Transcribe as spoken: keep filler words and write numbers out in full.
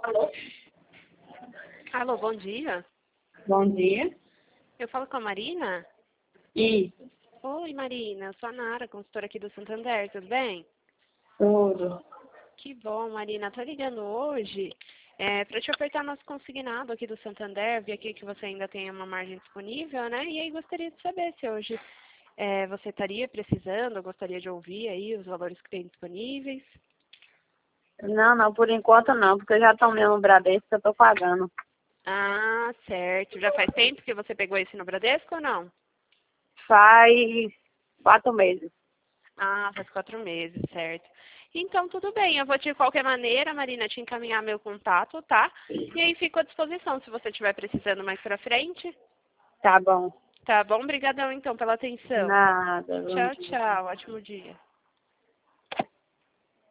Alô? Alô, bom dia. Bom dia. Eu falo com a Marina? Isso, Oi, Marina. Eu sou a Nara, consultora aqui do Santander, tudo bem? tudo. Que bom, Marina. Tô ligando hoje é, para te ofertar nosso consignado aqui do Santander. Vi aqui que você ainda tem uma margem disponível, né? E aí gostaria de saber se hoje é, você estaria precisando, ou gostaria de ouvir aí os valores que tem disponíveis. Não, não, por enquanto não, porque eu já tomei um Bradesco que eu tô pagando. Ah, certo. Já faz tempo que você pegou esse no Bradesco ou não? Faz quatro meses. Ah, faz quatro meses, certo. Então, tudo bem. Eu vou, de qualquer maneira, Marina, te encaminhar meu contato, tá? E aí fico à disposição se você estiver precisando mais pra frente. Tá bom. Tá bom? Obrigadão, então, pela atenção. Nada, bom Tchau, dia. tchau. Ótimo dia.